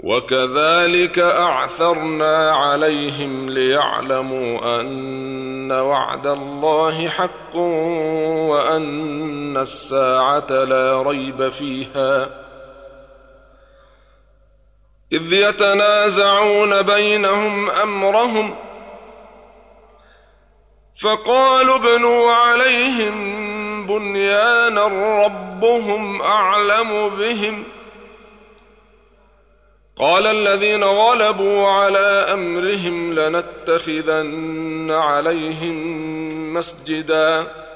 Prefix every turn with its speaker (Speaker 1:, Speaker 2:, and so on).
Speaker 1: وكذلك أعثرنا عليهم ليعلموا أن وعد الله حق وأن الساعة لا ريب فيها إذ يتنازعون بينهم أمرهم فقالوا ابنوا عليهم بنيانا ربهم أعلم بهم قال الذين غلبوا على أمرهم لنتخذن عليهم مسجدا